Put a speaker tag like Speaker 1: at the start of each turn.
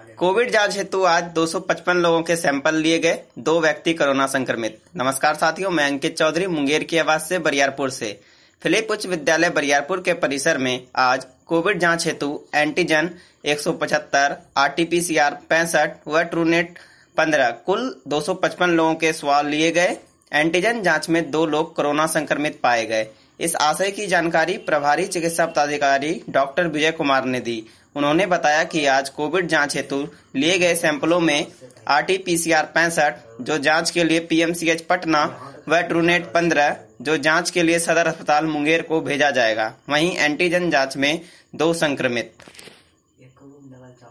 Speaker 1: Covid जांच हेतु आज 255 लोगों के सैंपल लिए गए। 2 व्यक्ति कोरोना संक्रमित। नमस्कार साथियों, मैं अंकित चौधरी मुंगेर की आवाज से बरियारपुर से। फिलिप उच्च विद्यालय बरियारपुर के परिसर में आज कोविड जांच हेतु एंटीजन 175, आरटीपीसीआर 65 व ट्रूनेट 15 कुल 255 लोगों के सवाल लिए गए। एंटीजन जांच में 2 लोग कोरोना संक्रमित पाए गए। इस आशय की जानकारी प्रभारी चिकित्सा पदाधिकारी डॉक्टर विजय कुमार ने दी। उन्होंने बताया कि आज कोविड जांच हेतु लिए गए सैंपलों में आरटीपीसीआर 65 जो जांच के लिए पीएमसीएच पटना व ट्रूनेट 15 जो जांच के लिए सदर अस्पताल मुंगेर को भेजा जाएगा। वहीं एंटीजन जांच में 2 संक्रमित।